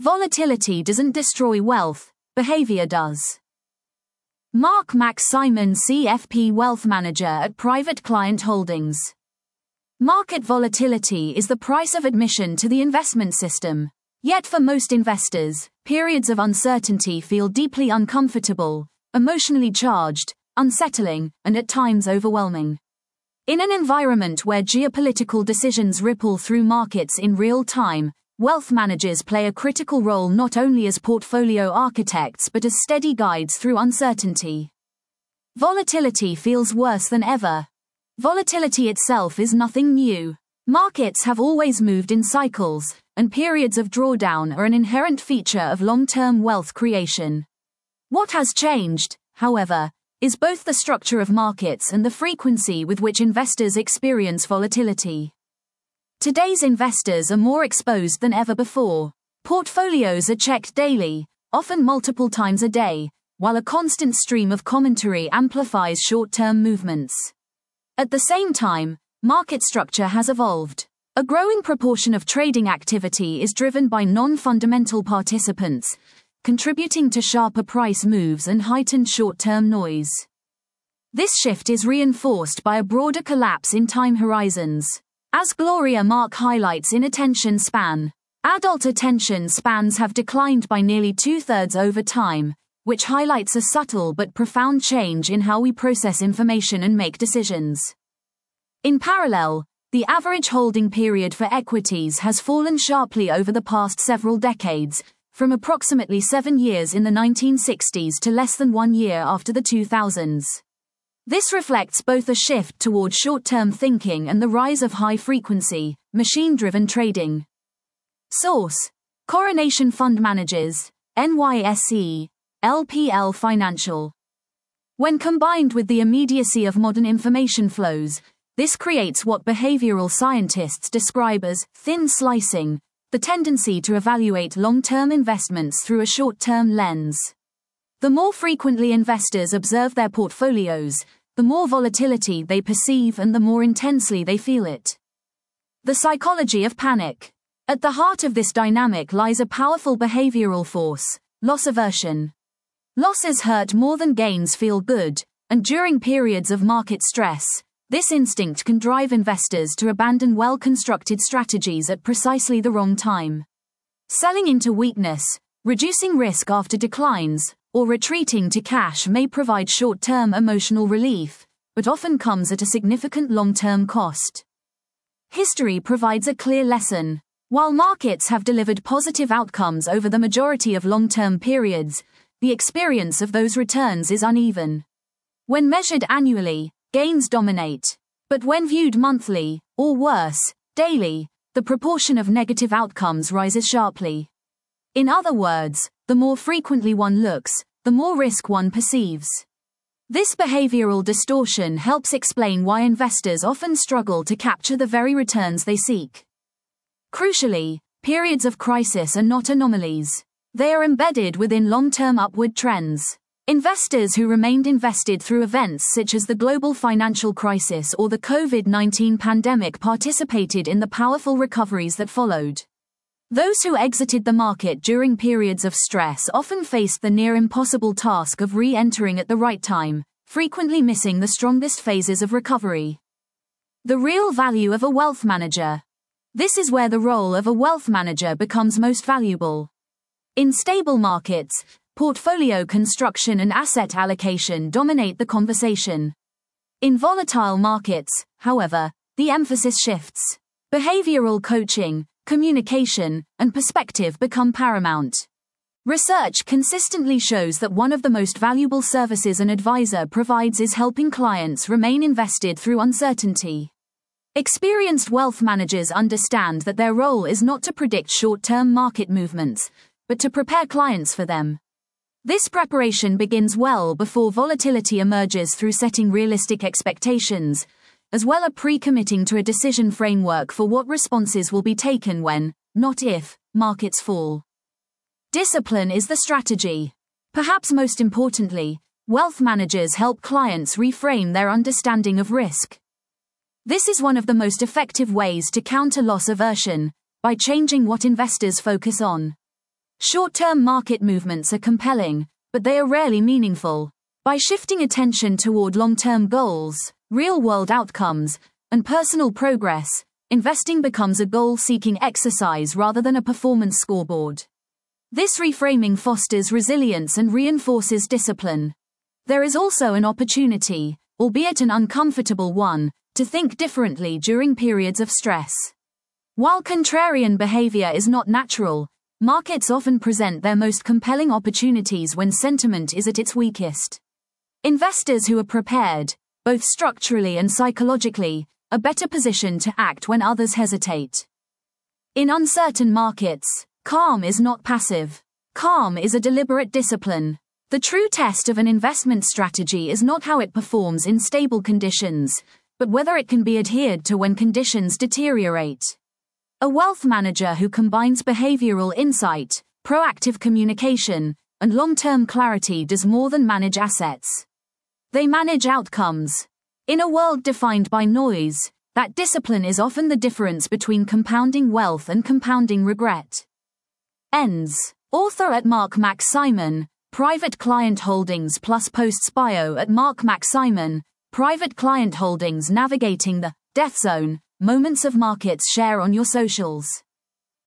Volatility doesn't destroy wealth, behavior does. Mark Max Simon, CFP Wealth Manager at Private Client Holdings. Market volatility is the price of admission to the investment system. Yet for most investors, periods of uncertainty feel deeply uncomfortable, emotionally charged, unsettling, and at times overwhelming. In an environment where geopolitical decisions ripple through markets in real time, wealth managers play a critical role not only as portfolio architects but as steady guides through uncertainty. Volatility feels worse than ever. Volatility itself is nothing new. Markets have always moved in cycles, and periods of drawdown are an inherent feature of long-term wealth creation. What has changed, however, is both the structure of markets and the frequency with which investors experience volatility. Today's investors are more exposed than ever before. Portfolios are checked daily, often multiple times a day, while a constant stream of commentary amplifies short-term movements. At the same time, market structure has evolved. A growing proportion of trading activity is driven by non-fundamental participants, contributing to sharper price moves and heightened short-term noise. This shift is reinforced by a broader collapse in time horizons. As Gloria Mark highlights in attention span, adult attention spans have declined by nearly 2/3 over time, which highlights a subtle but profound change in how we process information and make decisions. In parallel, the average holding period for equities has fallen sharply over the past several decades, from approximately 7 years in the 1960s to less than 1 year after the 2000s. This reflects both a shift toward short-term thinking and the rise of high-frequency, machine-driven trading. Source: Coronation Fund Managers, NYSE, LPL Financial. When combined with the immediacy of modern information flows, this creates what behavioral scientists describe as thin slicing, the tendency to evaluate long-term investments through a short-term lens. The more frequently investors observe their portfolios, the more volatility they perceive and the more intensely they feel it. The psychology of panic. At the heart of this dynamic lies a powerful behavioral force: loss aversion. Losses hurt more than gains feel good, and during periods of market stress, this instinct can drive investors to abandon well-constructed strategies at precisely the wrong time. Selling into weakness, reducing risk after declines, or retreating to cash may provide short-term emotional relief, but often comes at a significant long-term cost. History provides a clear lesson. While markets have delivered positive outcomes over the majority of long-term periods, the experience of those returns is uneven. When measured annually, gains dominate. But when viewed monthly, or worse, daily, the proportion of negative outcomes rises sharply. In other words, the more frequently one looks, the more risk one perceives. This behavioral distortion helps explain why investors often struggle to capture the very returns they seek. Crucially, periods of crisis are not anomalies. They are embedded within long-term upward trends. Investors who remained invested through events such as the global financial crisis or the COVID-19 pandemic participated in the powerful recoveries that followed. Those who exited the market during periods of stress often faced the near impossible task of re-entering at the right time, frequently missing the strongest phases of recovery. The real value of a wealth manager. This is where the role of a wealth manager becomes most valuable. In stable markets, portfolio construction and asset allocation dominate the conversation. In volatile markets, however, the emphasis shifts. Behavioral coaching, communication, and perspective become paramount. Research consistently shows that one of the most valuable services an advisor provides is helping clients remain invested through uncertainty. Experienced wealth managers understand that their role is not to predict short-term market movements, but to prepare clients for them. This preparation begins well before volatility emerges through setting realistic expectations, as well as pre-committing to a decision framework for what responses will be taken when, not if, markets fall. Discipline is the strategy. Perhaps most importantly, wealth managers help clients reframe their understanding of risk. This is one of the most effective ways to counter loss aversion, by changing what investors focus on. Short-term market movements are compelling, but they are rarely meaningful. By shifting attention toward long-term goals, real-world outcomes, and personal progress, investing becomes a goal-seeking exercise rather than a performance scoreboard. This reframing fosters resilience and reinforces discipline. There is also an opportunity, albeit an uncomfortable one, to think differently during periods of stress. While contrarian behavior is not natural, markets often present their most compelling opportunities when sentiment is at its weakest. Investors who are prepared, both structurally and psychologically, are better positioned to act when others hesitate. In uncertain markets, calm is not passive. Calm is a deliberate discipline. The true test of an investment strategy is not how it performs in stable conditions, but whether it can be adhered to when conditions deteriorate. A wealth manager who combines behavioral insight, proactive communication, and long-term clarity does more than manage assets. They manage outcomes. In a world defined by noise, that discipline is often the difference between compounding wealth and compounding regret. Ends. Author at Mark Max Simon, Private Client Holdings plus Posts bio at Mark Max Simon, Private Client Holdings navigating the death zone, moments of markets share on your socials.